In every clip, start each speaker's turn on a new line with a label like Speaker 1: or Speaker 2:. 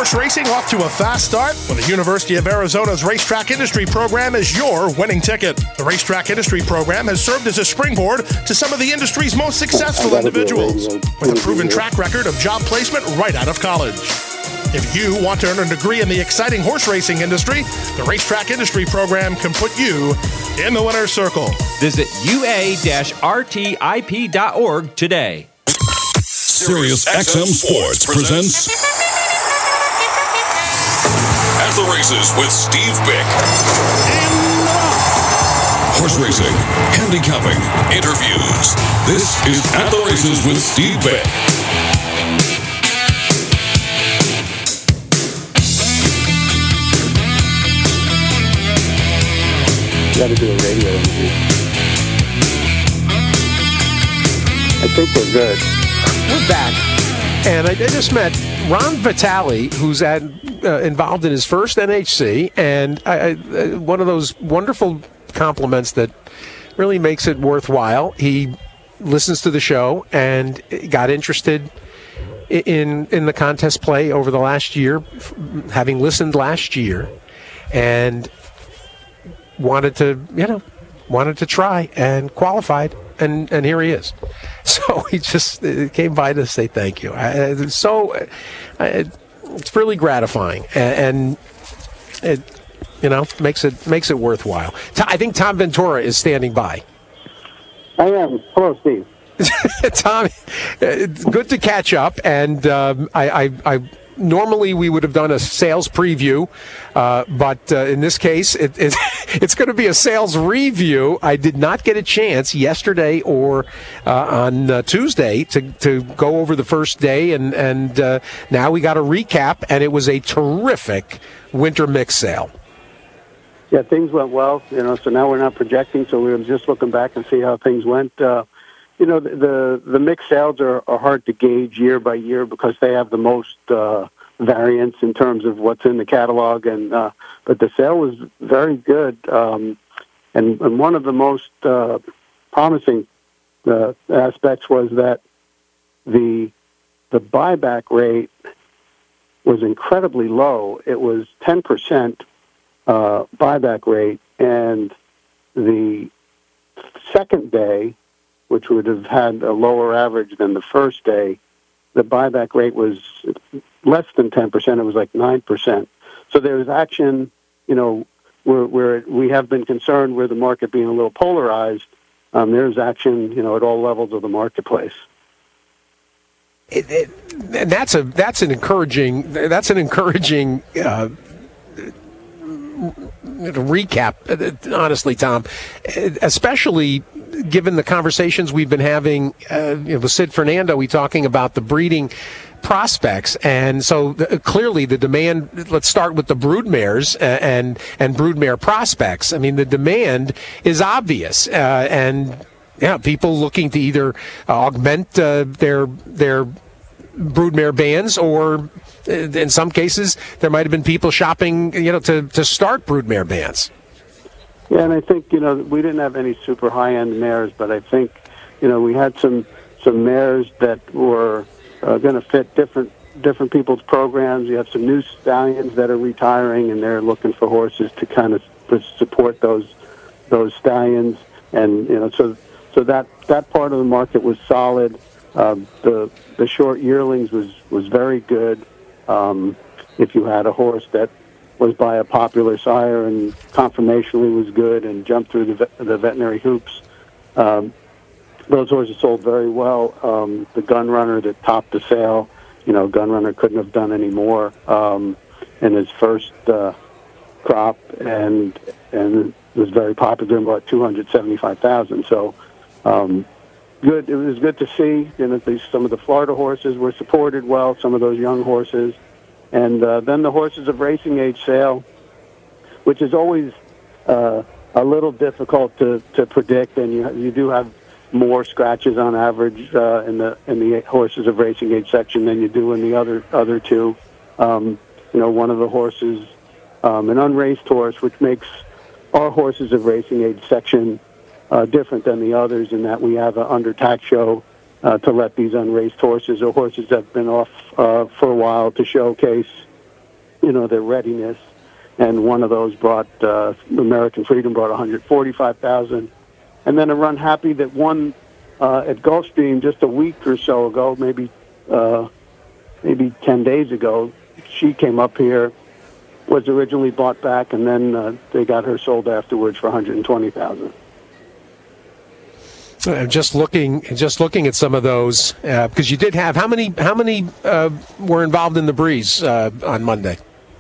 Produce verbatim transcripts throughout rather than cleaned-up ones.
Speaker 1: horse racing off to a fast start? Well, the University of Arizona's Racetrack Industry Program is your winning ticket. The Racetrack Industry Program has served as a springboard to some of the industry's most successful individuals, with a proven track record of job placement right out of college. If you want to earn a degree in the exciting horse racing industry, the Racetrack Industry Program can put you in the winner's circle.
Speaker 2: Visit U A R T I P dot org today.
Speaker 3: Sirius X M Sports presents At the Races with Steve Bick. Horse racing, handicapping, interviews. This is At the Races with Steve Bick.
Speaker 4: You got to do a radio interview. I think we're good.
Speaker 5: We're back. And I, I just met Ron Vitale, who's at, uh, involved in his first N H C, and I, I, uh, one of those wonderful compliments that really makes it worthwhile. He listens to the show and got interested in in the contest play over the last year, having listened last year, and wanted to, you know, wanted to try and qualified, and, and here he is. So he just came by to say thank you. I, so I, it's really gratifying, and, and it, you know, makes it makes it worthwhile. I think Tom Ventura is standing by.
Speaker 4: I am. Hello, Steve.
Speaker 5: Tom, it's good to catch up, and um, I, I, I normally we would have done a sales preview, uh, but uh, in this case, it, it, it's going to be a sales review. I did not get a chance yesterday or uh, on uh, Tuesday to, to go over the first day, and, and uh, now we got a recap, and it was a terrific winter mix sale.
Speaker 4: Yeah, things went well, you know, so now we're not projecting, so we were just looking back and see how things went. Uh, you know, the, the, the mixed sales are, are hard to gauge year by year because they have the most uh, variance in terms of what's in the catalog, and uh, but the sale was very good. Um, and, and one of the most uh, promising uh, aspects was that the the buyback rate was incredibly low. It was ten percent uh, buyback rate, and the second day, which would have had a lower average than the first day, the buyback rate was less than ten percent. It was like nine percent. So there was action, you know, where, where we have been concerned with the market being a little polarized. Um, there's action, you know, at all levels of the marketplace.
Speaker 5: It, it, and that's a that's an encouraging that's an encouraging uh, recap, honestly, Tom, especially given the conversations we've been having uh, you know, with Sid Fernando. We talking about the breeding prospects, and so the, clearly the demand. Let's start with the broodmares uh, and and broodmare prospects. I mean, the demand is obvious, uh, and yeah, people looking to either augment uh, their their broodmare bands, or in some cases there might have been people shopping, you know, to to start broodmare bands.
Speaker 4: Yeah, and I think, you know, we didn't have any super high-end mares, but I think, you know, we had some some mares that were uh, going to fit different different people's programs. You have some new stallions that are retiring, and they're looking for horses to kind of support those those stallions, and you know, so so that that part of the market was solid. Um, the the short yearlings was was very good. Um, if you had a horse that was by a popular sire and conformationally was good and jumped through the, vet, the veterinary hoops, um, those horses sold very well. Um, the Gun Runner that topped the sale, you know, Gun Runner couldn't have done any more um, in his first uh, crop, and and was very popular and bought two hundred seventy-five thousand. So, um, good. It was good to see. You know, these, some of the Florida horses were supported well. Some of those young horses. And uh, then the horses of racing age sale, which is always uh, a little difficult to, to predict, and you you do have more scratches on average uh, in the in the horses of racing age section than you do in the other other two. Um, you know, one of the horses, um, an unraced horse, which makes our horses of racing age section uh, different than the others, in that we have an under tax show. Uh, to let these unraced horses or horses that have been off uh, for a while to showcase you know, their readiness. And one of those brought uh, American Freedom brought one hundred forty-five thousand, and then a Run Happy that won uh, at Gulfstream just a week or so ago, maybe uh, maybe ten days ago. She came up here, was originally bought back, and then uh, they got her sold afterwards for one hundred twenty thousand.
Speaker 5: I'm just looking, just looking at some of those uh, because you did have how many? How many uh, were involved in the Breeze uh, on Monday?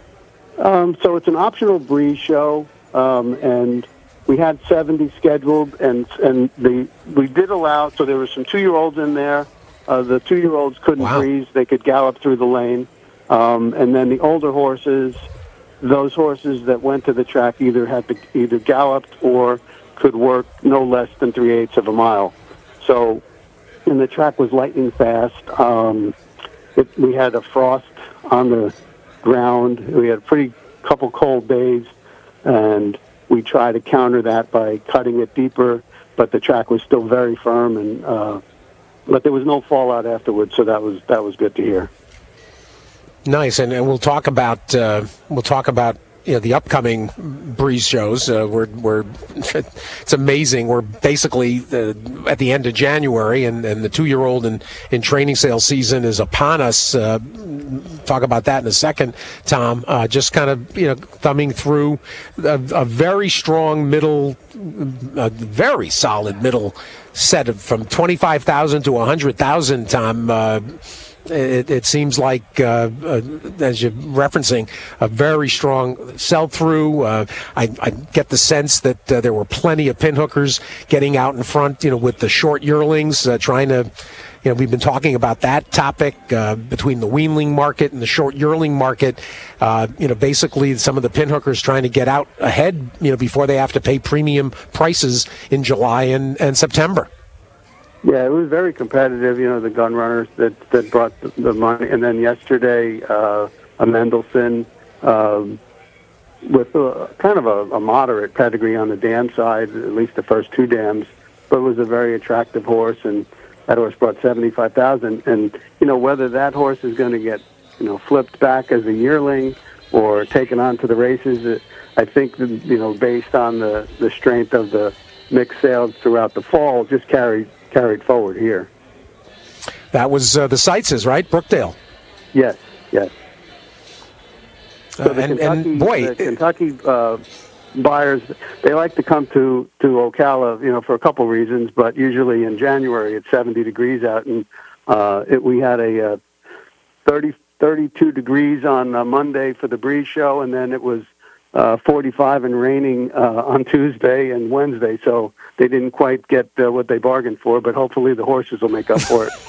Speaker 4: Um, so it's an optional Breeze show, um, and we had seventy scheduled, and and the we did allow. So there were some two-year-olds in there. Uh, the two-year-olds couldn't
Speaker 5: Wow.
Speaker 4: breeze; they could gallop through the lane. Um, and then the older horses, those horses that went to the track either had to either galloped or could work no less than three-eighths of a mile. So, and the track was lightning fast. Um, it, we had a frost on the ground. We had a pretty couple cold days, and we tried to counter that by cutting it deeper, but the track was still very firm, and uh, but there was no fallout afterwards, so that was that was good to hear.
Speaker 5: Nice, and, and we'll talk about uh, we'll talk about you know the upcoming Breeze shows. Uh, we're we're it's amazing. We're basically uh, at the end of January, and, and the two-year-old and in training sales season is upon us. Uh, talk about that in a second, Tom. Uh, just kind of you know thumbing through a, a very strong middle, a very solid middle set of from twenty-five thousand to one hundred thousand. Tom. Uh, It, it seems like, uh, uh, as you're referencing, a very strong sell-through. Uh, I, I get the sense that uh, there were plenty of pinhookers getting out in front, you know, with the short yearlings, uh, trying to, you know, we've been talking about that topic uh, between the weanling market and the short yearling market. Uh, you know, basically some of the pinhookers trying to get out ahead, you know, before they have to pay premium prices in July and, and September.
Speaker 4: Yeah, it was very competitive. You know, the gun runners that that brought the, the money, and then yesterday, uh, a Mendelssohn um, with a, kind of a, a moderate pedigree on the dam side, at least the first two dams, but was a very attractive horse, and that horse brought seventy-five thousand. And you know, whether that horse is going to get you know flipped back as a yearling or taken on to the races, I think you know based on the the strength of the mixed sales throughout the fall, just carried. carried forward here.
Speaker 5: That was uh, the Seitzes, right? Brookdale.
Speaker 4: Yes, yes.
Speaker 5: Uh,
Speaker 4: So the
Speaker 5: and,
Speaker 4: Kentucky,
Speaker 5: and boy,
Speaker 4: the Kentucky uh, buyers, they like to come to, to Ocala, you know, for a couple reasons, but usually in January it's seventy degrees out, and uh, it, we had a uh, thirty, thirty-two degrees on uh, Monday for the Breeze show, and then it was Uh, forty-five and raining uh, on Tuesday and Wednesday, so they didn't quite get uh, what they bargained for, but hopefully the horses will make up for it.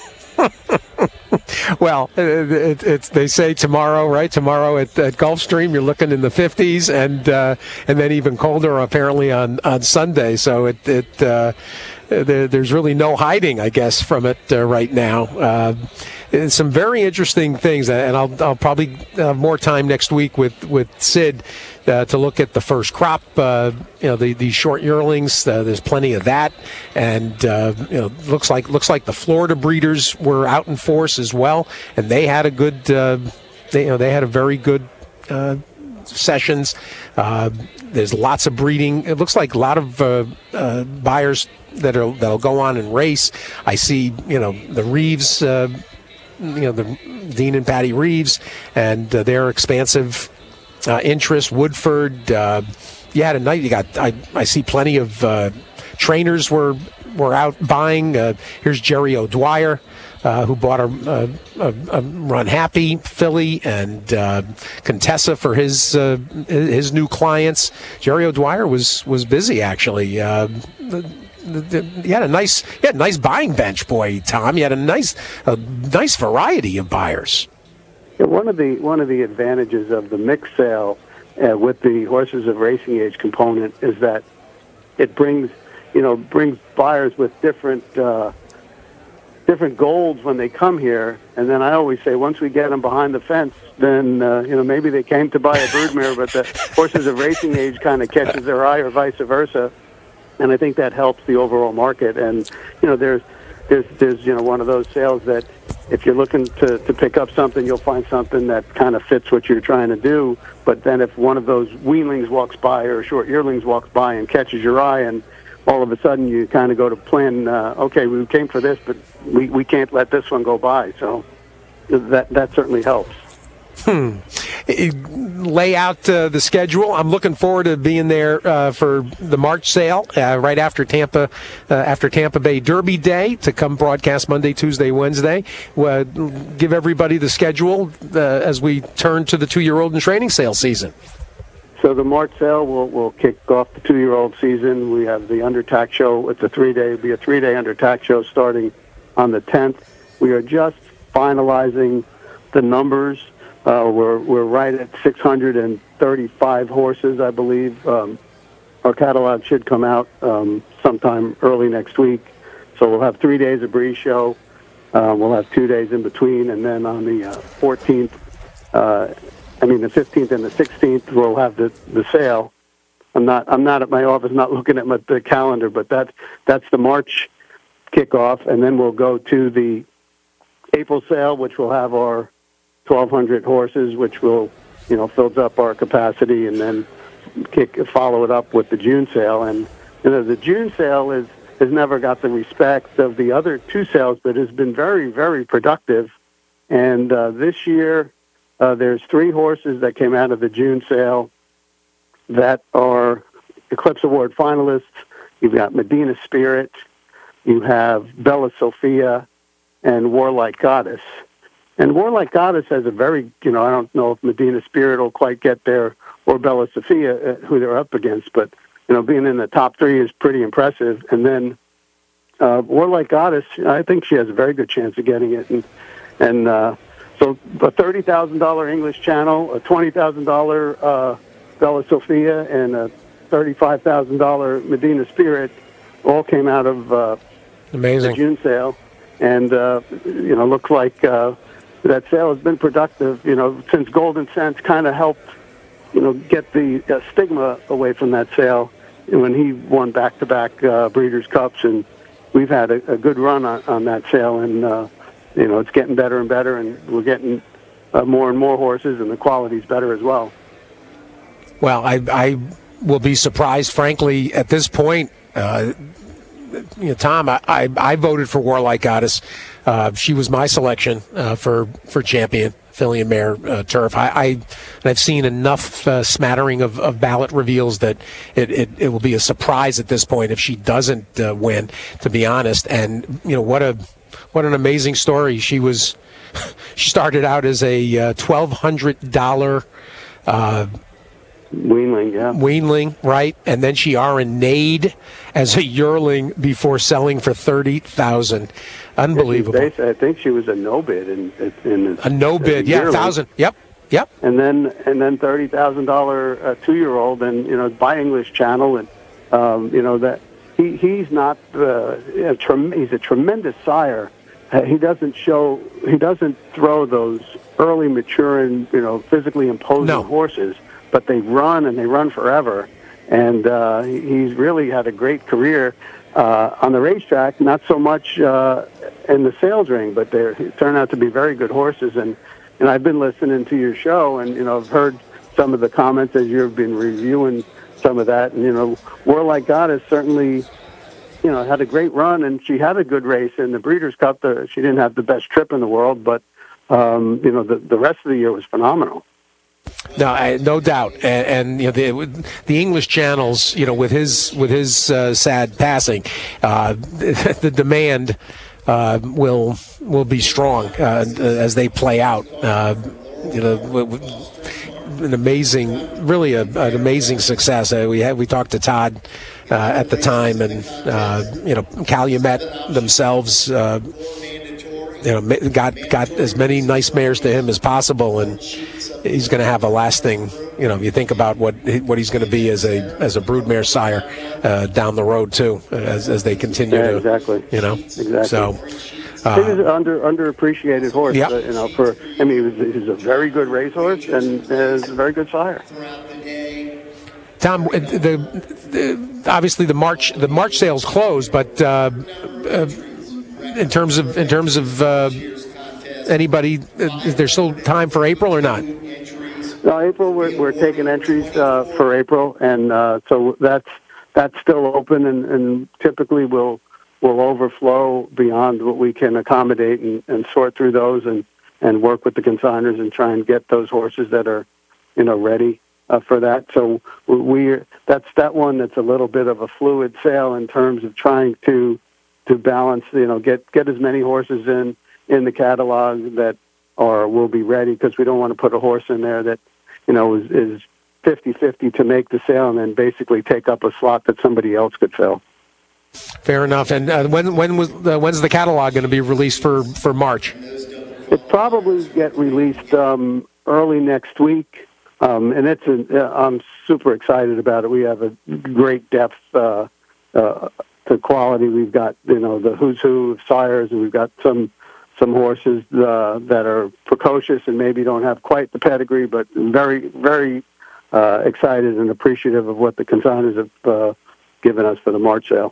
Speaker 5: Well, it, it, it's they say tomorrow, right? Tomorrow at, at Gulfstream, you're looking in the fifties, and uh, and then even colder apparently on, on Sunday. So it it uh, there, there's really no hiding, I guess, from it uh, right now. Uh, some very interesting things, and I'll I'll probably have more time next week with with Sid uh, to look at the first crop. Uh, you know, the these short yearlings. Uh, there's plenty of that, and uh, you know, looks like looks like the Florida breeders were out in force as well, and they had a good. Uh, they you know they had a very good. Uh, sessions. Uh, there's lots of breeding. It looks like a lot of uh, uh, buyers that are that'll go on and race. I see, you know, the Reeves. Uh, you know, the Dean and Patty Reeves and uh, their expansive uh, interest. Woodford, uh, you had a night. You got. I, I see plenty of uh, trainers were were out buying. Uh, here's Jerry O'Dwyer, uh, who bought a, a, a Run Happy filly and uh, Contessa for his uh, his new clients. Jerry O'Dwyer was was busy actually. Uh, the, You had a nice, you had a nice buying bench, boy, Tom. You had a nice, a nice variety of buyers.
Speaker 4: Yeah, one of the one of the advantages of the mixed sale uh, with the horses of racing age component is that it brings, you know, brings buyers with different uh, different goals when they come here. And then I always say, once we get them behind the fence, then uh, you know maybe they came to buy a broodmare, but the horses of racing age kind of catches their eye, or vice versa. And I think that helps the overall market. And you know, there's there's there's you know one of those sales that if you're looking to, to pick up something, you'll find something that kind of fits what you're trying to do. But then if one of those weanlings walks by or short yearlings walks by and catches your eye, and all of a sudden you kind of go to plan, uh, okay, we came for this, but we, we can't let this one go by. So that that certainly helps.
Speaker 5: Hmm. Lay out uh, the schedule. I'm looking forward to being there uh, for the March sale uh, right after Tampa, uh, after Tampa Bay Derby Day, to come broadcast Monday, Tuesday, Wednesday. Uh, give everybody the schedule uh, as we turn to the two-year-old and training sale season.
Speaker 4: So the March sale will will kick off the two-year-old season. We have the Undertax show. It's a three-day. It'll be a three-day Undertax show starting on the tenth. We are just finalizing the numbers. Uh, we're we're right at six hundred thirty-five horses, I believe. Um, our catalog should come out um, sometime early next week. So we'll have three days of Breeze Show. Uh, we'll have two days in between, and then on the uh, fourteenth, uh, I mean the fifteenth and the sixteenth, we'll have the, the sale. I'm not I'm not at my office, not looking at my, the calendar, but that that's the March kickoff, and then we'll go to the April sale, which will have our twelve hundred horses, which will, you know, fills up our capacity, and then kick follow it up with the June sale. And you know, the June sale is has never got the respect of the other two sales, but has been very, very productive. And uh, this year, uh, there's three horses that came out of the June sale that are Eclipse Award finalists. You've got Medina Spirit, you have Bella Sophia, and Warlike Goddess. And Warlike Goddess has a very, you know, I don't know if Medina Spirit will quite get there, or Bella Sophia, uh, who they're up against, but, you know, being in the top three is pretty impressive. And then uh, Warlike Goddess, I think she has a very good chance of getting it. And, and uh, so a thirty thousand dollars English Channel, a twenty thousand dollars uh, Bella Sophia, and a thirty-five thousand dollars Medina Spirit all came out of uh,
Speaker 5: Amazing.
Speaker 4: the June sale. And, uh, you know, looks like uh, that sale has been productive, you know, since Golden Sense kind of helped, you know, get the uh, stigma away from that sale when he won back-to-back uh, Breeders' Cups. And we've had a, a good run on, on that sale, and, uh, you know, it's getting better and better, and we're getting uh, more and more horses, and the quality's better as well.
Speaker 5: Well, I, I will be surprised, frankly, at this point. Uh, you know, Tom, I, I, I voted for Warlike Goddess. Uh, she was my selection uh, for, for champion, filly and mare uh, turf. I, I, and I've seen enough uh, smattering of, of ballot reveals that it, it, it will be a surprise at this point if she doesn't uh, win, to be honest. And, you know, what a what an amazing story. She was, she started out as a uh, twelve hundred dollars uh
Speaker 4: Weanling, yeah.
Speaker 5: Weanling, right? And then she R N A'd as a yearling before selling for thirty thousand dollars. Unbelievable.
Speaker 4: Based, I think she was a no bid in, in
Speaker 5: a no bid, yeah, thousand. Yep, yep.
Speaker 4: And then and then thirty thousand dollar uh, two year old, and you know, by English Channel, and um, you know that he he's not uh, a trem- he's a tremendous sire. Uh, he doesn't show he doesn't throw those early maturing, you know, physically imposing
Speaker 5: no.
Speaker 4: horses. But they run, and they run forever. And uh, he's really had a great career uh, on the racetrack, not so much uh, in the sales ring, but they turn out to be very good horses. And, and I've been listening to your show, and, you know, I've heard some of the comments as you've been reviewing some of that. And, you know, Warlike Goddess certainly, you know, had a great run, and she had a good race in the Breeders' Cup. The, she didn't have the best trip in the world, but, um, you know, the, the rest of the year was phenomenal.
Speaker 5: No, I, no doubt, and, and you know the the English channels, you know, with his with his uh, sad passing, uh, the demand uh, will will be strong uh, as they play out. Uh, you know, an amazing, really a, an amazing success. Uh, we had we talked to Todd uh, at the time, and uh, you know, Calumet themselves. Uh, You know, got got as many nice mares to him as possible, and he's going to have a lasting. You know, if you think about what what he's going to be as a as a broodmare sire uh, down the road too, as as they continue
Speaker 4: yeah,
Speaker 5: to.
Speaker 4: Exactly.
Speaker 5: You know.
Speaker 4: Exactly.
Speaker 5: So.
Speaker 4: Uh, he was an under underappreciated horse.
Speaker 5: Yep.
Speaker 4: Uh, you know, for I mean, he was, he was a very good racehorse and is a very good sire.
Speaker 5: Tom, the, the obviously the March the March sales closed, but. Uh, uh, In terms of in terms of uh, anybody, is there still time for April or not?
Speaker 4: No, April, we're, we're taking entries uh, for April, and uh, so that's that's still open, and, and typically we'll, we'll overflow beyond what we can accommodate and, and sort through those and, and work with the consigners and try and get those horses that are, you know, ready uh, for that. So we that's that one that's a little bit of a fluid sale in terms of trying to to balance, you know, get, get as many horses in, in the catalog that are will be ready, because we don't want to put a horse in there that, you know, is, is fifty-fifty to make the sale and then basically take up a slot that somebody else could fill.
Speaker 5: Fair enough. And uh, when when was uh, when's the catalog going to be released for, for March?
Speaker 4: It probably get released um, early next week, um, and it's a, uh, I'm super excited about it. We have a great depth uh, uh, to quality. We've got, you know, the who's who of sires, and we've got some some horses uh, that are precocious and maybe don't have quite the pedigree, but very very uh, excited and appreciative of what the consigners have uh, given us for the March sale.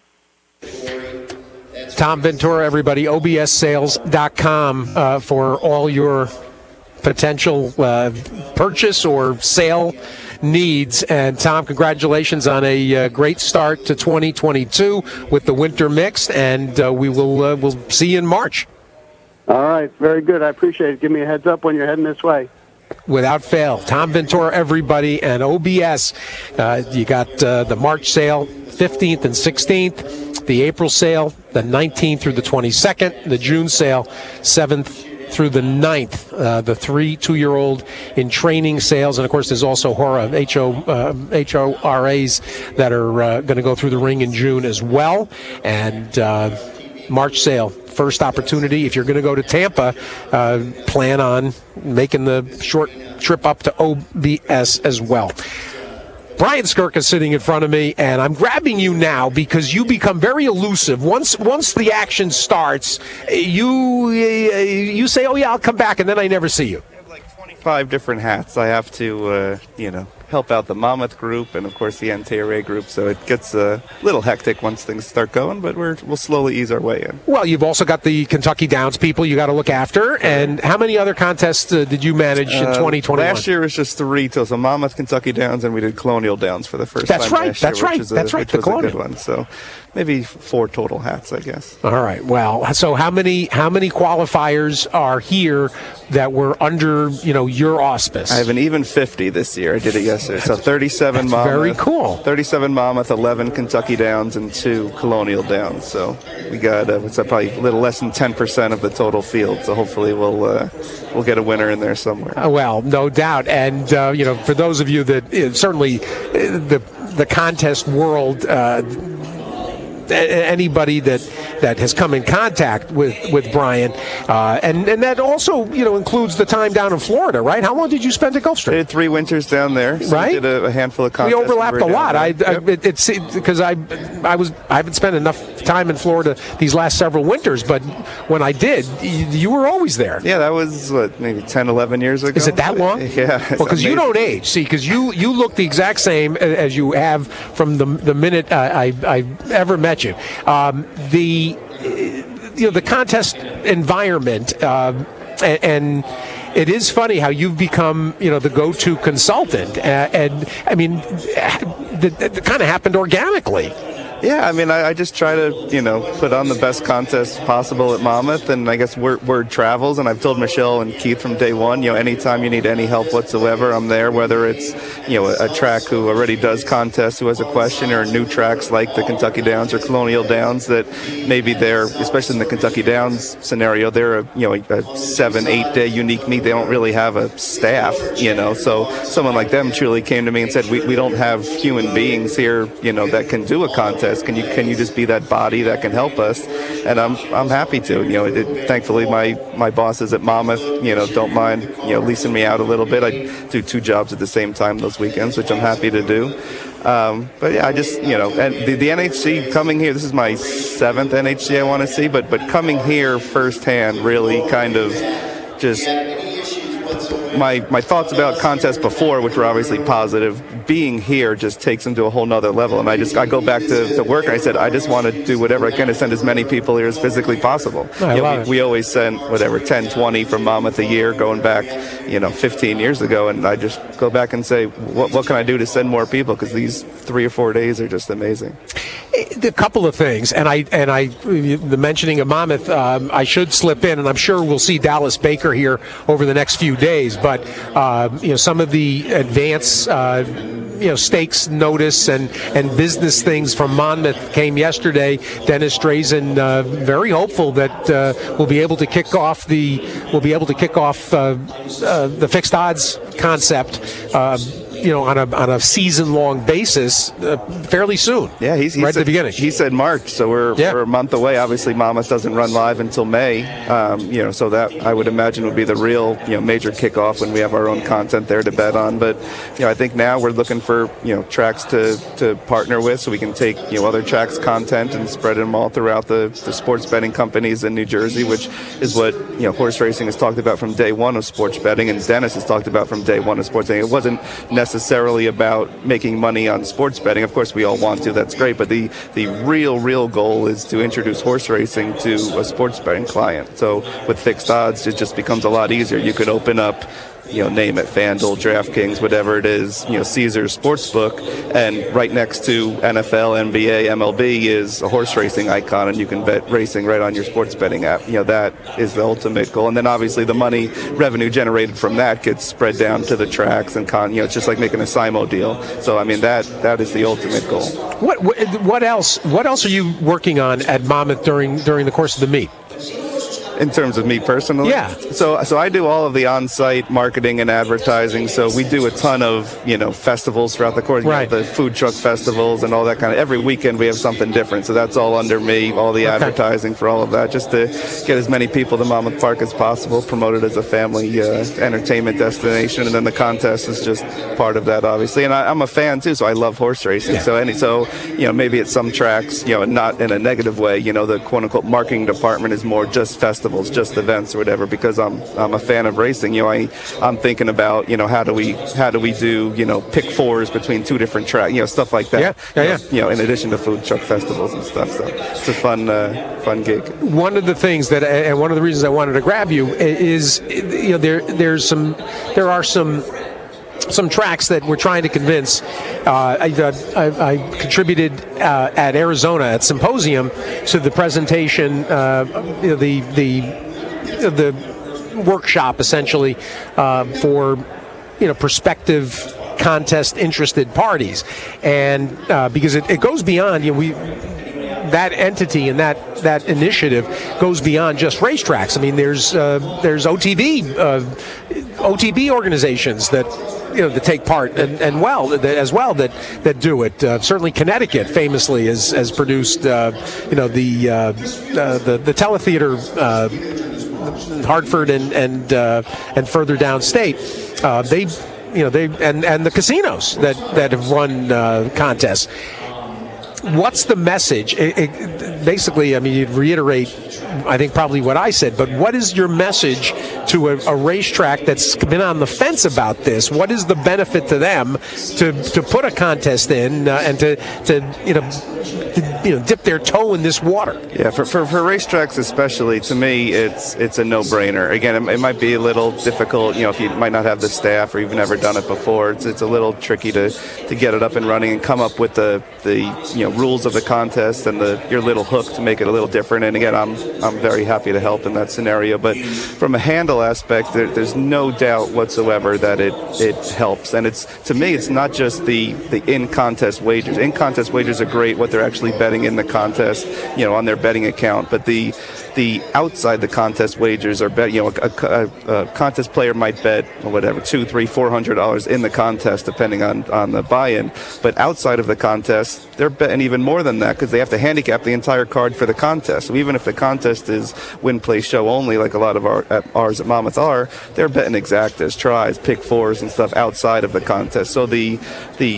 Speaker 5: Tom Ventura, everybody, O B S sales dot com uh, for all your potential uh, purchase or sale needs. And Tom, congratulations on a uh, great start to twenty twenty-two with the Winter Mixed, and uh, we will uh, we'll see you in March.
Speaker 4: All right, very good. I appreciate it. Give me a heads up when you're heading this way.
Speaker 5: Without fail. Tom Ventura, everybody, and O B S. Uh, you got uh, the March sale, fifteenth and sixteenth, the April sale, the nineteenth through the twenty-second, the June sale, seventh through the ninth, uh, the three two-year-old in training sales, and of course there's also Hora, H O, uh, H O R As that are uh, going to go through the ring in June as well, and uh, March sale. First opportunity. If you're going to go to Tampa, uh, plan on making the short trip up to O B S as well. Brian Skirk is sitting in front of me, and I'm grabbing you now because you become very elusive. Once once the action starts, you you say, oh, yeah, I'll come back, and then I never see you.
Speaker 6: I have like twenty-five different hats. I have to, uh, you know, help out the Monmouth group and, of course, the N T R A group, so it gets a little hectic once things start going, but we're, we'll slowly ease our way in.
Speaker 5: Well, you've also got the Kentucky Downs people you got to look after, and how many other contests uh, did you manage in
Speaker 6: uh,
Speaker 5: twenty twenty-one?
Speaker 6: Last year was just three, so Monmouth, Kentucky Downs, and we did Colonial Downs for the first
Speaker 5: that's
Speaker 6: time
Speaker 5: right,
Speaker 6: last year.
Speaker 5: That's right,
Speaker 6: a,
Speaker 5: that's right,
Speaker 6: which
Speaker 5: the
Speaker 6: was
Speaker 5: Colonial.
Speaker 6: a good one, so maybe four total hats, I guess.
Speaker 5: All right, well, so how many how many qualifiers are here that were under, you know, your auspice?
Speaker 6: I have an even fifty this year. I did it yesterday, so thirty-seven
Speaker 5: That's
Speaker 6: Monmouth.
Speaker 5: very cool.
Speaker 6: thirty-seven Monmouth, eleven Kentucky Downs, and two Colonial Downs. So we got uh, what's that? Probably a little less than ten percent of the total field. So hopefully we'll uh, we'll get a winner in there somewhere.
Speaker 5: Uh, well, no doubt. And uh, you know, for those of you that uh, certainly uh, the the contest world. Uh, anybody that that has come in contact with with Brian, uh, and and that also, you know, includes the time down in Florida, right? How long did you spend at Gulfstream?
Speaker 6: I did three winters down there, so
Speaker 5: right?
Speaker 6: We did a, a handful of contests.
Speaker 5: We overlapped
Speaker 6: we
Speaker 5: a lot. I,
Speaker 6: yep.
Speaker 5: I it, it's because I I was I haven't spent enough time in Florida these last several winters, but when I did, you, you were always there.
Speaker 6: Yeah, that was what, maybe ten, eleven years ago.
Speaker 5: Is it that long?
Speaker 6: Yeah.
Speaker 5: Well, because you don't age. See, because you you look the exact same as you have from the the minute I I, I ever met you. Um, the you know the contest environment uh, and, and it is funny how you've become, you know, the go-to consultant, uh, and I mean that, that kind of happened organically.
Speaker 6: Yeah, I mean, I, I just try to, you know, put on the best contest possible at Monmouth, and I guess word, word travels, and I've told Michelle and Keith from day one, you know, anytime you need any help whatsoever, I'm there, whether it's, you know, a, a track who already does contests who has a question, or new tracks like the Kentucky Downs or Colonial Downs that maybe they're, especially in the Kentucky Downs scenario, they're a, you know, a seven, eight day unique meet. They don't really have a staff, you know, so someone like them truly came to me and said, we, we don't have human beings here, you know, that can do a contest. Can you can you just be that body that can help us? And I'm I'm happy to. You know, it, thankfully my, my bosses at Monmouth, you know, don't mind, you know, leasing me out a little bit. I do two jobs at the same time those weekends, which I'm happy to do. Um, but yeah, I just, you know, and the, the N H C coming here, this is my seventh N H C I want to see, but but coming here firsthand really kind of just my my thoughts about contests before, which were obviously positive, being here just takes them to a whole nother level. And I just I go back to, to work and I said, I just want to do whatever I can to send as many people here as physically possible.
Speaker 5: I
Speaker 6: you know,
Speaker 5: love
Speaker 6: we,
Speaker 5: it.
Speaker 6: we always send, whatever, ten, twenty from Monmouth a year going back, you know, fifteen years ago. And I just go back and say, what, what can I do to send more people? Because these three or four days are just amazing.
Speaker 5: A couple of things, and I and I, the mentioning of Monmouth, um, I should slip in, and I'm sure we'll see Dallas Baker here over the next few days. But uh, you know, some of the advance, uh, you know, stakes notice and and business things from Monmouth came yesterday. Dennis Drazen uh, very hopeful that uh, we'll be able to kick off the we'll be able to kick off uh, uh, the fixed odds concept. Uh, you know, on a on a season-long basis, uh, fairly soon.
Speaker 6: Yeah, he's, he
Speaker 5: right
Speaker 6: said,
Speaker 5: at the beginning.
Speaker 6: He said March, so we're
Speaker 5: yeah.
Speaker 6: we're a month away. Obviously, Monmouth doesn't run live until May. Um, you know, so that I would imagine would be the real you know major kickoff when we have our own content there to bet on. But you know, I think now we're looking for you know tracks to, to partner with, so we can take you know other tracks' content and spread them all throughout the, the sports betting companies in New Jersey, which is what you know horse racing has talked about from day one of sports betting, and Dennis has talked about from day one of sports betting. It wasn't necessarily about making money on sports betting. Of course, we all want to. That's great. But the, the real, real goal is to introduce horse racing to a sports betting client. So with fixed odds, it just becomes a lot easier. You could open up, you know, name it, FanDuel, DraftKings, whatever it is, you know, Caesars Sportsbook, and right next to N F L, N B A, M L B is a horse racing icon, and you can bet racing right on your sports betting app. You know, that is the ultimate goal. And then obviously the money, revenue generated from that gets spread down to the tracks and con, you know, it's just like making a Simo deal. So, I mean, that that is the ultimate goal.
Speaker 5: What, what what else what else are you working on at Monmouth during during the course of the meet?
Speaker 6: In terms of me personally?
Speaker 5: Yeah.
Speaker 6: So so I do all of the on-site marketing and advertising. So we do a ton of, you know, festivals throughout the course.
Speaker 5: Right.
Speaker 6: You know, the food truck festivals and all that kind of. Every weekend we have something different. So that's all under me, all the
Speaker 5: Okay.
Speaker 6: advertising for all of that, just to get as many people to Monmouth Park as possible, promote it as a family uh, entertainment destination. And then the contest is just part of that, obviously. And I, I'm a fan, too, so I love horse racing.
Speaker 5: Yeah.
Speaker 6: So, any, so, you know, maybe at some tracks, you know, not in a negative way, you know, the quote-unquote marketing department is more just festivals, just events or whatever, because I'm I'm a fan of racing. You know, I I'm thinking about, you know, how do we how do we do, you know, pick fours between two different tracks, you know, stuff like that.
Speaker 5: Yeah, yeah,
Speaker 6: you
Speaker 5: yeah.
Speaker 6: know, you know, in addition to food truck festivals and stuff. So it's a fun uh, fun gig.
Speaker 5: One of the things that, and one of the reasons I wanted to grab you is, you know, there there's some there are some. some tracks that we're trying to convince. Uh, I, I, I contributed uh, at Arizona at Symposium to the presentation, uh, you know, the the the workshop essentially uh, for you know prospective contest interested parties, and uh, because it, it goes beyond, you know, we. that entity and that, that initiative goes beyond just racetracks. I mean, there's uh, there's O T B uh, O T B organizations that you know that take part and, and well that, as well that that do it. Uh, certainly, Connecticut famously has has produced uh, you know the uh, uh, the the teletheater. Uh, Hartford and and uh, and further downstate, uh, they you know they and, and the casinos that, that have run uh, contests. What's the message? It, it, basically, I mean, you'd reiterate, I think, probably what I said, but what is your message to a, a racetrack that's been on the fence about this? What is the benefit to them to to put a contest in uh, and to, to you know to, you know dip their toe in this water?
Speaker 6: Yeah, for, for for racetracks especially, to me, it's it's a no-brainer. Again, it, it might be a little difficult, you know, if you might not have the staff or you've never done it before. It's it's a little tricky to, to get it up and running and come up with the the you know rules of the contest and the your little hook to make it a little different. And again, I'm I'm very happy to help in that scenario. But from a handle aspect, there, there's no doubt whatsoever that it it helps. And it's to me, it's not just the the in-contest wagers. In-contest wagers are great, what they're actually betting in the contest, you know, on their betting account. But the the outside the contest wagers are bet. You know, a, a, a contest player might bet or whatever two, three, four hundred dollars in the contest, depending on on the buy-in. But outside of the contest, they're betting even more than that because they have to handicap the entire card for the contest. So even if the contest is win, play, show only, like a lot of our at ours at Monmouth are, they're betting exactas, tries, pick fours, and stuff outside of the contest. So the the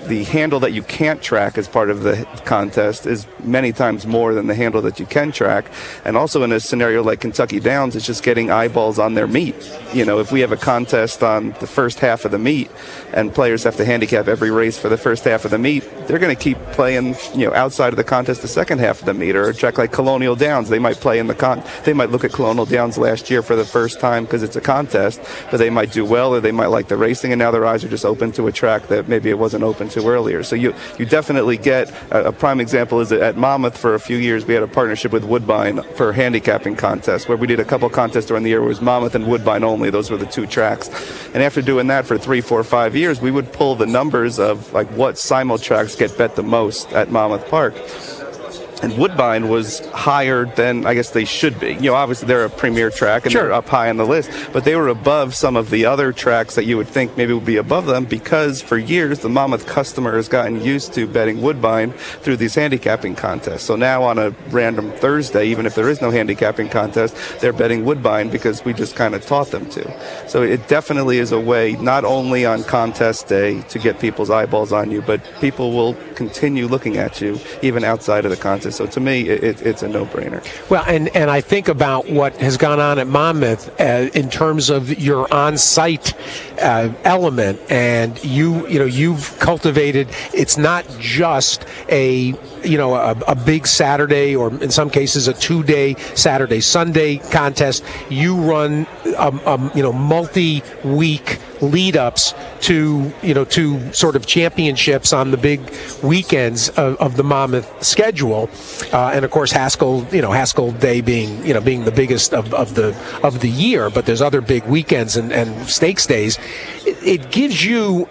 Speaker 6: the handle that you can't track as part of the contest is many times more than the handle that you can track. And also in a scenario like Kentucky Downs, it's just getting eyeballs on their meet. You know, if we have a contest on the first half of the meet and players have to handicap every race for the first half of the meet, they're going to keep playing, you know, outside of the contest the second half of the meet. Or a track like Colonial Downs, they might play in the con they might look at Colonial Downs last year for the first time because it's a contest, but they might do well, or they might like the racing, and now their eyes are just open to a track that maybe it wasn't open to earlier. So you you definitely get a, a prime example is that at Monmouth for a few years we had a partnership with Woodbine for handicapping contests, where we did a couple contests during the year where it was Monmouth and Woodbine only. Those were the two tracks. And after doing that for three, four, five years, we would pull the numbers of like what simul tracks get bet the most at Monmouth Park. And Woodbine was higher than I guess they should be. You know, obviously they're a premier track and sure. they're up high on the list, but they were above some of the other tracks that you would think maybe would be above them because for years the Monmouth customer has gotten used to betting Woodbine through these handicapping contests. So now on a random Thursday, even if there is no handicapping contest, they're betting Woodbine because we just kind of taught them to. So it definitely is a way, not only on contest day to get people's eyeballs on you, but people will continue looking at you even outside of the contest. So to me, it, it's a no-brainer.
Speaker 5: Well, and, and I think about what has gone on at Monmouth uh, in terms of your on-site uh, element, and you you know you've cultivated. It's not just a you know a, a big Saturday, or in some cases a two-day Saturday Sunday contest. You run um, um, you know multi-week lead-ups to you know to sort of championships on the big weekends of, of the Monmouth schedule, uh, and of course Haskell you know Haskell Day being you know being the biggest of, of the of the year, but there's other big weekends and, and stakes days. It, it gives you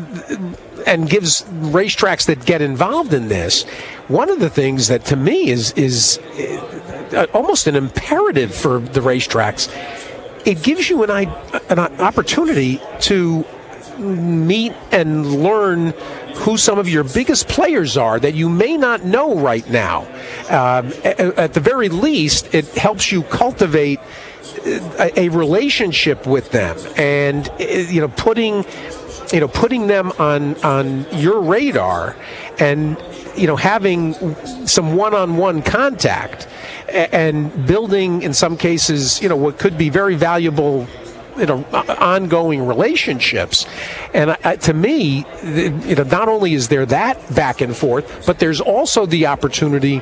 Speaker 5: uh, and gives racetracks that get involved in this. One of the things that to me is is uh, almost an imperative for the racetracks. It gives you an, an opportunity to meet and learn who some of your biggest players are that you may not know right now. Um, at the very least, it helps you cultivate a, a relationship with them, and you know, putting you know putting them on on your radar, and you know, having some one-on-one contact. And building, in some cases, you know, what could be very valuable, you know, ongoing relationships. And uh, to me, you know, not only is there that back and forth, but there's also the opportunity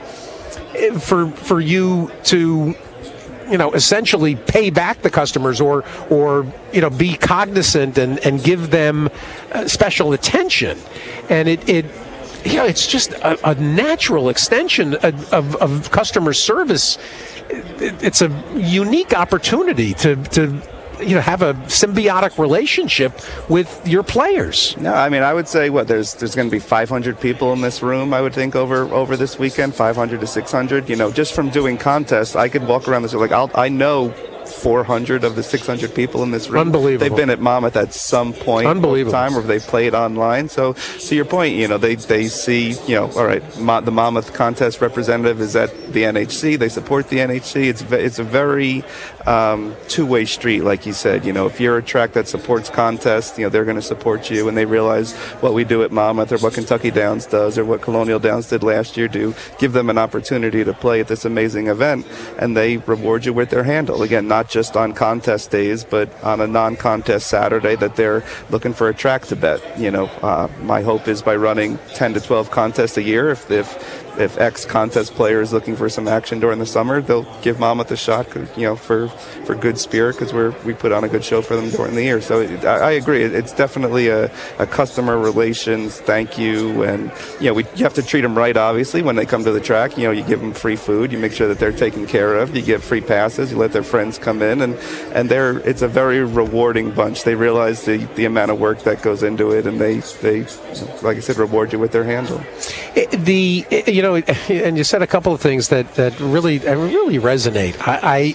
Speaker 5: for for you to, you know, essentially pay back the customers, or or you know, be cognizant and and give them uh, special attention. And it it. You know, it's just a, a natural extension of, of, of customer service. It's a unique opportunity to, to, you know, have a symbiotic relationship with your players.
Speaker 6: No, I mean, I would say what there's there's going to be five hundred people in this room. I would think over over this weekend, five hundred to six hundred. You know, just from doing contests, I could walk around this like I'll, I know. four hundred of the six hundred people in this room.
Speaker 5: Unbelievable.
Speaker 6: They've been at Monmouth at some point in time, or they've played online. So, to your point, you know, they, they see, you know, all right, Mo- the Monmouth contest representative is at the N H C. They support the N H C. It's ve- it's a very um, two-way street, like you said. You know, if you're a track that supports contests, you know, they're going to support you, and they realize what we do at Monmouth, or what Kentucky Downs does, or what Colonial Downs did last year, do give them an opportunity to play at this amazing event, and they reward you with their handle. Again, not just on contest days, but on a non-contest Saturday that they're looking for a track to bet. You know, uh, my hope is by running ten to twelve contests a year, if if if X contest player is looking for some action during the summer, they'll give Monmouth a shot, you know, for, for good spirit, because we're we put on a good show for them during the year. So it, I, I agree. It, it's definitely a, a customer relations thank you, and you know, we you have to treat them right. Obviously, when they come to the track, you know, you give them free food, you make sure that they're taken care of, you give free passes, you let their friends come in, and and they're it's a very rewarding bunch. They realize the, the amount of work that goes into it, and they they like I said, reward you with their handle.
Speaker 5: The you know, and you said a couple of things that, that really really resonate. I,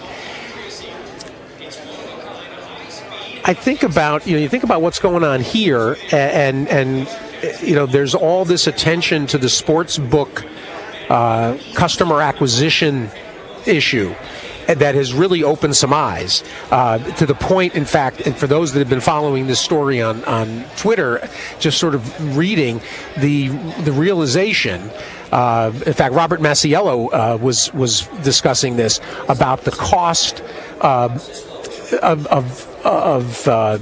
Speaker 5: I I think about you know you think about what's going on here, and and you know there's all this attention to the sports book uh, customer acquisition issue. that has really opened some eyes uh, to the point, in fact, and for those that have been following this story on, on Twitter, just sort of reading the the realization. Uh, in fact, Robert Masiello uh, was was discussing this about the cost uh, of of, of uh,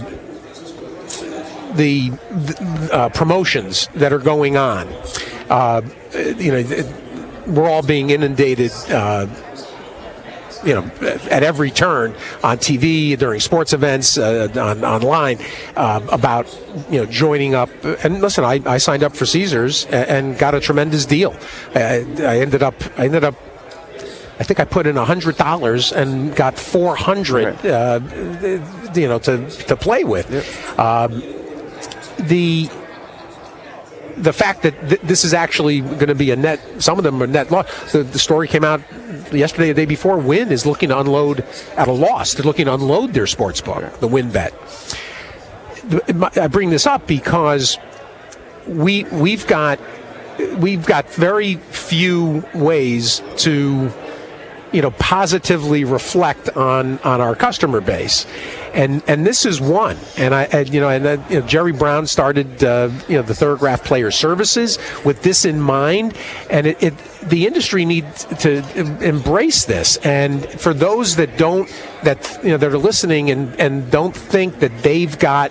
Speaker 5: the uh, promotions that are going on. Uh, you know, we're all being inundated. Uh, you know, at every turn on T V, during sports events, uh, on, online, uh, about, you know, joining up. And listen, I, I signed up for Caesars and, and got a tremendous deal. I, I ended up, I ended up, I think I put in one hundred dollars and got four hundred dollars, uh, you know, to, to play with. Yep. Um, the... The fact that th- this is actually going to be a net, some of them are net loss. The, the story came out yesterday, the day before. Wynn is looking to unload at a loss. They're looking to unload their sports book, the Wynn Bet. I bring this up because we we've got we've got very few ways to, you know, positively reflect on, on our customer base, and and this is one. And I, and, you know, and then, you know, Jerry Brown started, uh, you know, the Thorograph Player Services with this in mind, and it, it the industry needs to embrace this. And for those that don't, that you know, that are listening and, and don't think that they've got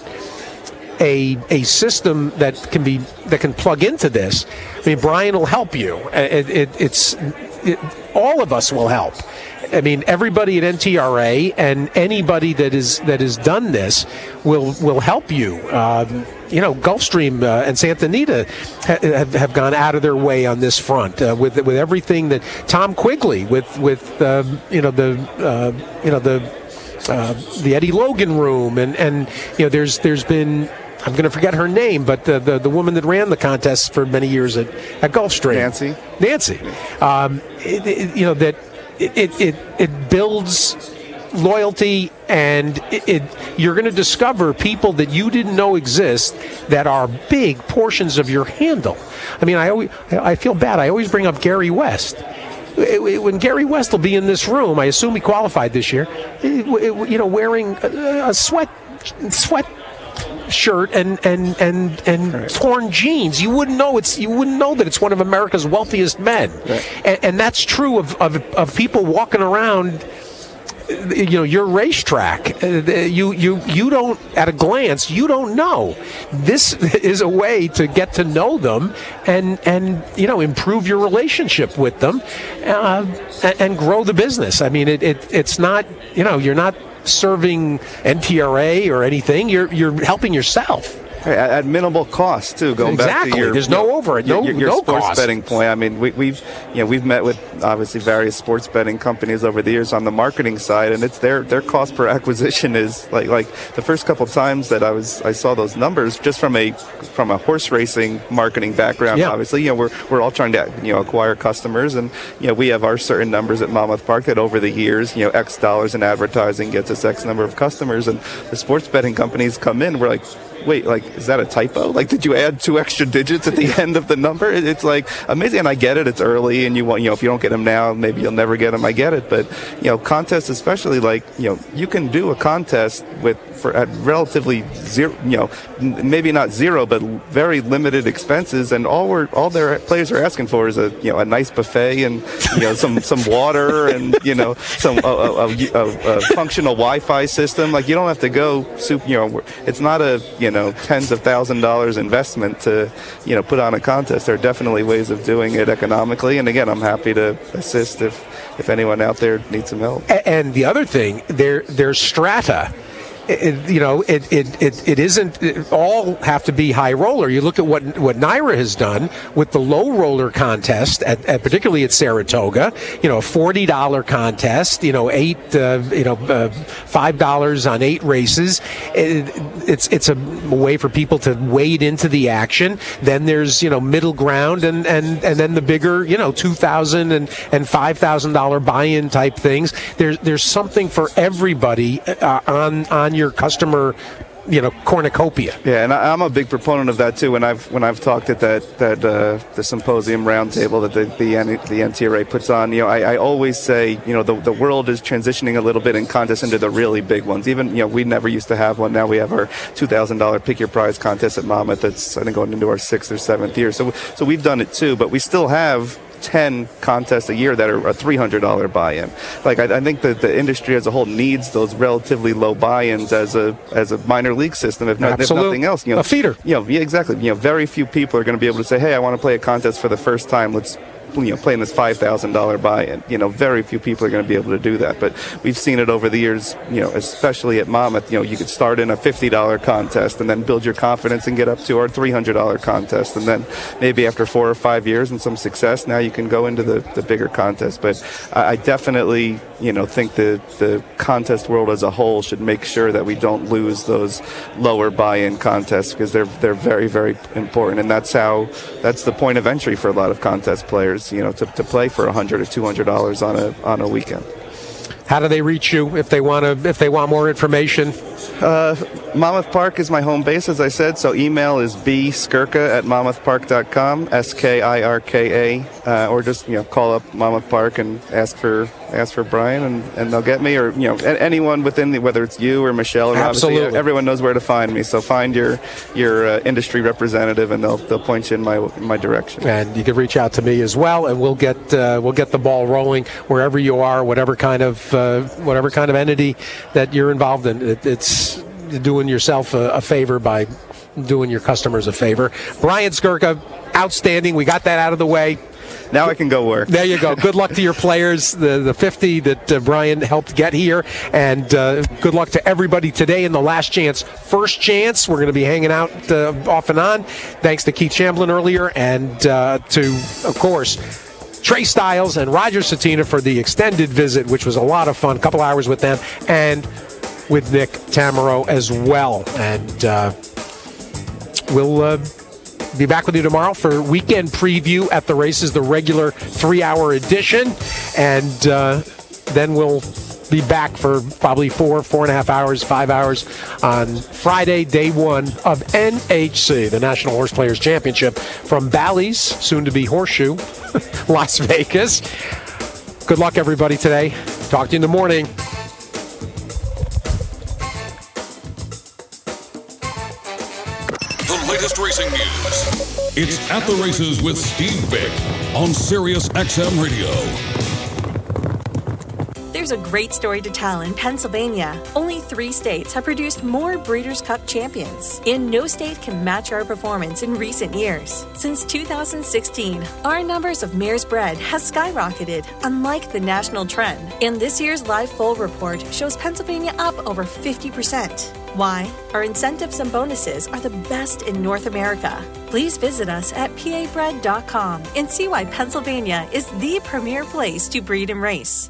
Speaker 5: a a system that can be that can plug into this, I mean, Brian will help you. It, it, it's it, all of us will help. I mean, everybody at N T R A and anybody that is that has done this will will help you. Um, you know, Gulfstream uh, and Santa Anita ha- have, have gone out of their way on this front uh, with with everything that Tom Quigley with with um, you know the uh, you know the uh, the Eddie Logan room and and you know there's there's been. I'm going to forget her name, but the, the the woman that ran the contest for many years at, at Gulfstream,
Speaker 6: Nancy.
Speaker 5: Nancy, um, it, it, you know that it it it builds loyalty, and it, it you're going to discover people that you didn't know exist that are big portions of your handle. I mean, I always I feel bad. I always bring up Gary West. When Gary West will be in this room, I assume he qualified this year. You know, wearing a, a sweat sweat. shirt and and and and right. torn jeans, you wouldn't know it's you wouldn't know that it's one of America's wealthiest men, right. and, and that's true of, of of people walking around. You know, your racetrack. You you you don't at a glance. You don't know. This is a way to get to know them and and you know improve your relationship with them, uh, and, and grow the business. I mean, it, it it's not you know you're not serving N T R A or anything. You're you're helping yourself.
Speaker 6: At, at minimal cost too. Going
Speaker 5: exactly.
Speaker 6: back to your
Speaker 5: there's no over it. No
Speaker 6: your, your
Speaker 5: no
Speaker 6: sports
Speaker 5: cost.
Speaker 6: betting point. I mean, we, we've you know we've met with obviously various sports betting companies over the years on the marketing side, and it's their their cost per acquisition is like like the first couple times that I was I saw those numbers just from a from a horse racing marketing background.
Speaker 5: Yeah.
Speaker 6: Obviously, you know we're we're all trying to you know acquire customers, and you know we have our certain numbers at Monmouth Park that over the years you know X dollars in advertising gets us X number of customers, and the sports betting companies come in. We're like, wait, like, is that a typo? Like, did you add two extra digits at the end of the number? It's like amazing, and I get it. It's early, and you want, you know, if you don't get them now, maybe you'll never get them. I get it, but you know, contests, especially, like, you know, you can do a contest with for at relatively zero, you know, maybe not zero, but very limited expenses, and all we're all their players are asking for is a you know a nice buffet and you know some some water and you know some a, a, a, a functional Wi-Fi system. Like, you don't have to go soup. You know, it's not a you know. know tens of thousand dollars investment to you know put on a contest. There are definitely ways of doing it economically, and again, I'm happy to assist if if anyone out there needs some help.
Speaker 5: And the other thing, there there's strata. It, you know, it it, it, it isn't it all have to be high roller. You look at what what Naira has done with the low roller contest, at, at particularly at Saratoga. You know, a forty dollar contest. You know, eight. Uh, you know, uh, five dollars on eight races. It, it's it's a way for people to wade into the action. Then there's you know middle ground, and and, and then the bigger you know two thousand and and five thousand dollar buy-in type things. There's there's something for everybody uh, on on your customer you know, cornucopia.
Speaker 6: Yeah, and I, I'm a big proponent of that too. When I've when I've talked at that that uh, the symposium roundtable that the the, N, the N T R A puts on, you know, I, I always say, you know, the the world is transitioning a little bit in contests into the really big ones. Even, you know, we never used to have one. Now we have our two thousand dollars pick your prize contest at Monmouth. That's, I think, going into our sixth or seventh year. So so we've done it too, but we still have ten contests a year that are a three hundred dollars buy-in. Like, I, I think that the industry as a whole needs those relatively low buy-ins as a as a minor league system, if, not, if nothing else. You know,
Speaker 5: a feeder.
Speaker 6: You know, yeah, exactly. You know, very few people are going to be able to say, hey, I want to play a contest for the first time. Let's, you know, playing this five thousand dollars buy-in. You know, very few people are going to be able to do that. But we've seen it over the years, you know, especially at Monmouth. You know, you could start in a fifty dollars contest and then build your confidence and get up to our three hundred dollars contest. And then maybe after four or five years and some success, now you can go into the, the bigger contest. But I, I definitely, you know, think the, the contest world as a whole should make sure that we don't lose those lower buy-in contests, because they're they're very, very important. And that's how, that's the point of entry for a lot of contest players, you know, to, to play for one hundred dollars or two hundred dollars on a on a weekend.
Speaker 5: How do they reach you if they want to if they want more information?
Speaker 6: Uh, Monmouth Park is my home base, as I said, so email is b skirka at monmouth park dot com, S K I R K A, uh, or just, you know, call up Monmouth Park and ask for ask for Brian, and, and they'll get me, or, you know, anyone within the, whether it's you or Michelle, or
Speaker 5: absolutely,
Speaker 6: everyone knows where to find me. So find your your uh, industry representative, and they'll they'll point you in my in my direction.
Speaker 5: And you can reach out to me as well, and we'll get uh, we'll get the ball rolling wherever you are, whatever kind of uh, whatever kind of entity that you're involved in. It, it's doing yourself a, a favor by doing your customers a favor. Brian Skirka, outstanding. We got that out of the way.
Speaker 6: Now I can go work.
Speaker 5: There you go. Good luck to your players, the the fifty that uh, Brian helped get here, and uh, good luck to everybody today in the Last Chance, First Chance. We're going to be hanging out uh, off and on. Thanks to Keith Chamblin earlier, and uh, to, of course, Trey Styles and Roger Satina for the extended visit, which was a lot of fun. A couple hours with them, and with Nick Tamero as well. And uh, we'll uh, be back with you tomorrow for weekend preview at the races, the regular three-hour edition. And uh, then we'll be back for probably four, four and a half hours, five hours on Friday, day one of N H C, the National Horse Players Championship, from Bally's, soon to be Horseshoe, Las Vegas. Good luck, everybody, today. Talk to you in the morning.
Speaker 3: The latest racing news. It's At the Races with Steve Vick on Sirius X M Radio.
Speaker 7: There's a great story to tell in Pennsylvania. Only three states have produced more Breeders' Cup champions, and no state can match our performance in recent years. Since two thousand sixteen, our numbers of mares bred has skyrocketed, unlike the national trend. And this year's live foal report shows Pennsylvania up over fifty percent. Why? Our incentives and bonuses are the best in North America. Please visit us at P A bred dot com and see why Pennsylvania is the premier place to breed and race.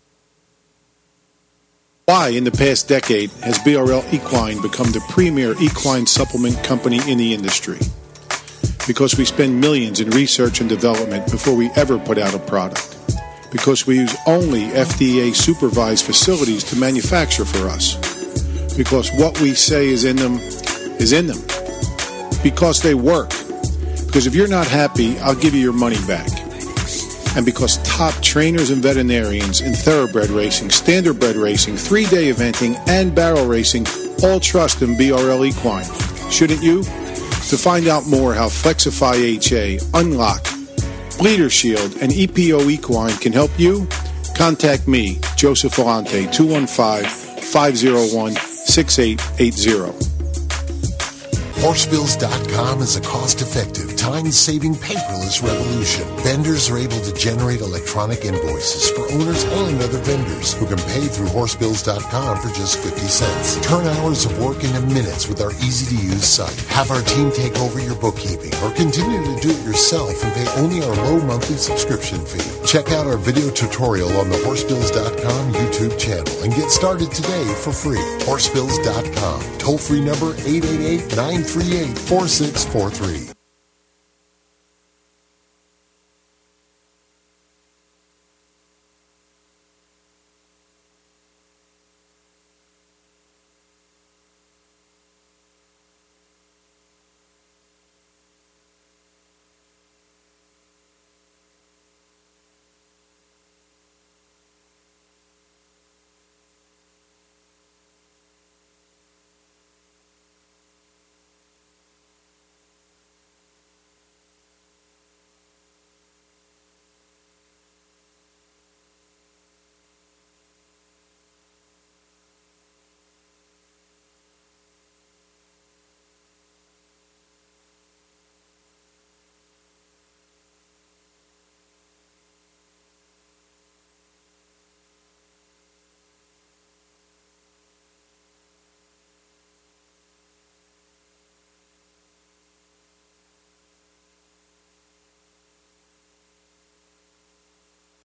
Speaker 8: Why, in the past decade, has B R L Equine become the premier equine supplement company in the industry? Because we spend millions in research and development before we ever put out a product. Because we use only F D A-supervised facilities to manufacture for us. Because what we say is in them is in them. Because they work. Because if you're not happy, I'll give you your money back. And because top trainers and veterinarians in thoroughbred racing, standardbred racing, three-day eventing, and barrel racing all trust in B R L Equine. Shouldn't you? To find out more how Flexify H A, Unlock, Bleeder Shield, and E P O Equine can help you, contact me, Joseph Volante, two one five, five oh one, six eight eight zero.
Speaker 9: Horsebills dot com is a cost-effective, time-saving, paperless revolution. Vendors are able to generate electronic invoices for owners and other vendors who can pay through Horsebills dot com for just fifty cents. Turn hours of work into minutes with our easy-to-use site. Have our team take over your bookkeeping or continue to do it yourself and pay only our low monthly subscription fee. Check out our video tutorial on the Horsebills dot com YouTube channel and get started today for free. Horsebills dot com. Toll-free number eight eight eight, nine three eight, four six four three.